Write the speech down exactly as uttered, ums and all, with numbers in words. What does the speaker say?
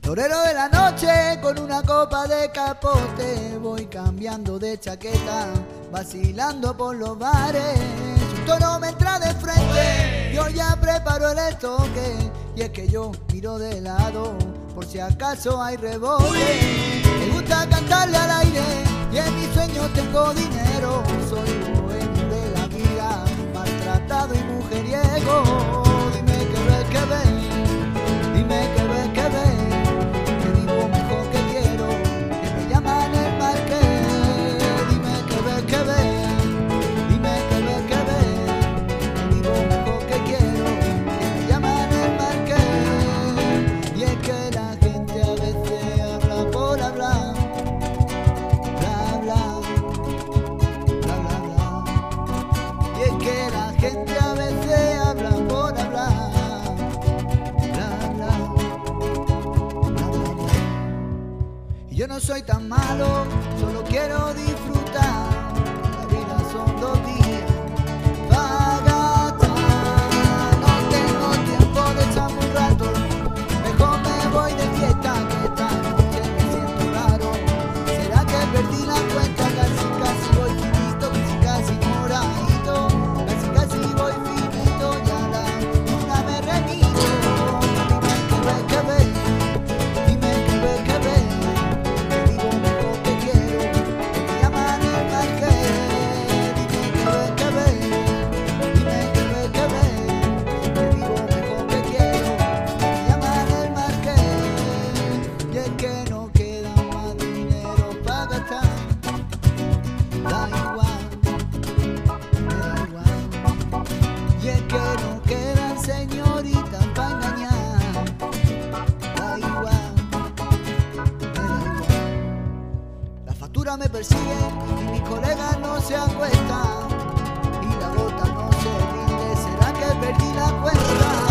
Torero de la noche con una copa de capote, voy cambiando de chaqueta, vacilando por los bares. Un toro me entra de frente, yo ya preparo el estoque, y es que yo miro de lado por si acaso hay rebote. Me gusta cantarle al aire y en mis sueños tengo dinero. Soy bohemio de la vida, maltratado y mujeriego. Dime que ves, que ves, dime que ves, que ves. Yo no soy tan malo, solo quiero disfrutar. La vida son dos días para gastar. No tengo tiempo de echar un rato, mejor me voy de fiesta, que esta noche me siento raro. ¿Será que perdí la cuenta? Casi casi voy finito, casi casi moradito, casi casi voy finito, ya la luna me remito. Dime que ves, que ves, dime que ves, que ves. Me persiguen y mis colegas no se acuestan y la gota no se rinde. ¿Será que perdí la cuenta?